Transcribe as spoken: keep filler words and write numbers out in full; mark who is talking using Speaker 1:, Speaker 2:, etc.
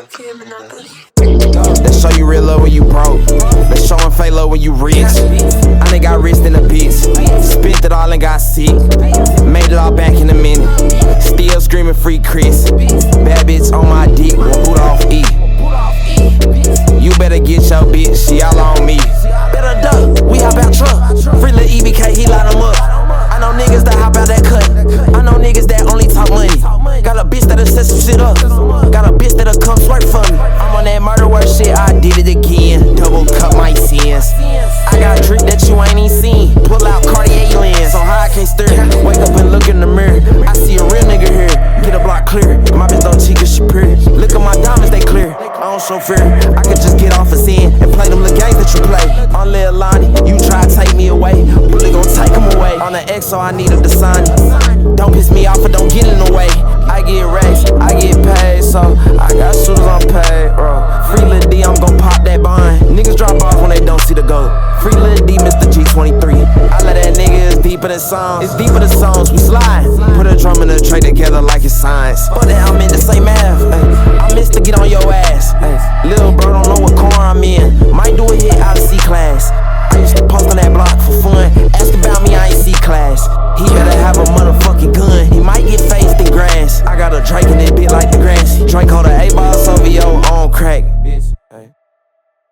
Speaker 1: Okay, Monopoly.
Speaker 2: They show you real love when you broke. They showin' fake love when you rich. I done got rich in a bitch. Spent it all and got sick. Made it all back in a minute. Still screaming free Chris. Bad bitch on my dick, won't boot off E. You better get your bitch, she all on me. Better duck, we hop out truck. Free lil' E B K, he light 'em up. I know niggas that hop out that cut. I know niggas that only talk money. Got a bitch that'll set some shit up. Got a bitch that'll come swerve for me. I'm on that murder work shit, I did it again. Double cut my sins. I got a trick that you ain't even seen. Pull out Cartier lens, so high I can't stir. Wake up and look in the mirror. I see a real nigga here. Get a block clear. My bitch don't cheat cause she pure. Look at my diamonds, they clear. I don't show fear. I could just get off a sin and play them little games that you play. On Lil Lonnie, you try to take me away. Bullet gon' take him away. On the X, so I need a design. Don't piss me off or don't get in the way. I get racks, I get paid, so I got shooters on paid, bro. Free Lil D, I'm gon' pop that bond. Niggas drop off when they don't see the goat. Free Lil D, Mister G twenty-three. I let that nigga, it's deeper than songs. It's deeper than songs, we slide. Put a drum and a tray together like it's science. But then I'm in the same math, ay. I miss to get on your ass.